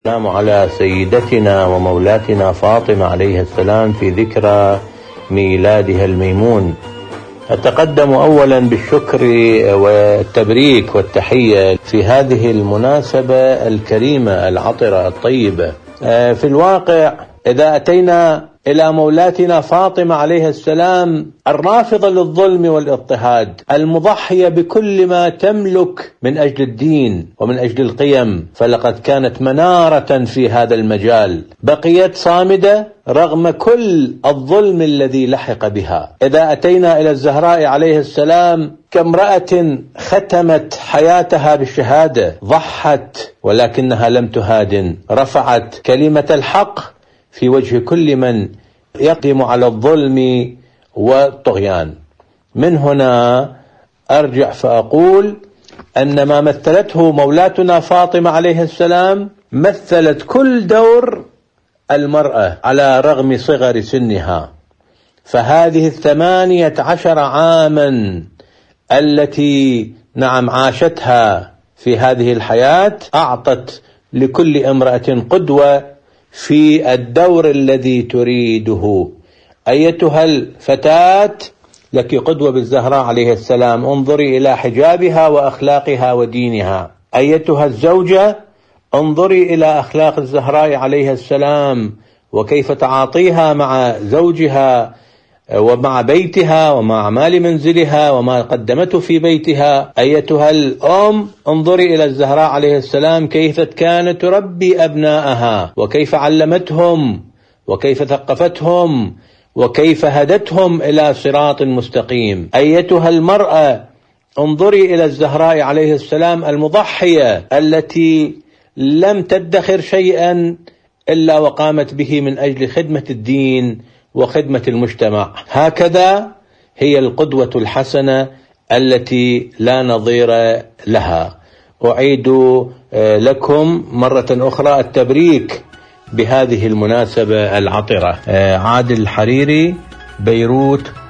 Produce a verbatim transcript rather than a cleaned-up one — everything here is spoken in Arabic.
السلام على سيدتنا ومولاتنا فاطمة عليه السلام في ذكرى ميلادها الميمون. أتقدم أولا بالشكر والتبريك والتحية في هذه المناسبة الكريمة العطرة الطيبة. في الواقع إذا أتينا إلى مولاتنا فاطمة عليه السلام الرافضة للظلم والاضطهاد، المضحية بكل ما تملك من أجل الدين ومن أجل القيم، فلقد كانت منارة في هذا المجال، بقيت صامدة رغم كل الظلم الذي لحق بها. إذا أتينا إلى الزهراء عليه السلام كامرأة ختمت حياتها بالشهادة، ضحت ولكنها لم تهادن، رفعت كلمة الحق في وجه كل من يقدم على الظلم والطغيان. من هنا أرجع فأقول أن ما مثلته مولاتنا فاطمة عليه السلام مثلت كل دور المرأة على رغم صغر سنها. فهذه الثمانية عشر عاما التي نعم عاشتها في هذه الحياة أعطت لكل امرأة قدوة في الدور الذي تريده. أيتها الفتاة لك قدوة بالزهراء عليه السلام، انظري إلى حجابها وأخلاقها ودينها. أيتها الزوجة انظري إلى أخلاق الزهراء عليه السلام وكيف تعاطيها مع زوجها ومع بيتها ومع أعمال منزلها وما قدمته في بيتها. أيتها الأم انظري إلى الزهراء عليه السلام كيف كانت تربي أبنائها وكيف علمتهم وكيف ثقفتهم وكيف هدتهم إلى صراط مستقيم. أيتها المرأة انظري إلى الزهراء عليه السلام المضحية التي لم تدخر شيئا إلا وقامت به من أجل خدمة الدين وخدمة المجتمع. هكذا هي القدوة الحسنة التي لا نظير لها. أعيد لكم مرة أخرى التبريك بهذه المناسبة العطرة. عادل الحريري، بيروت،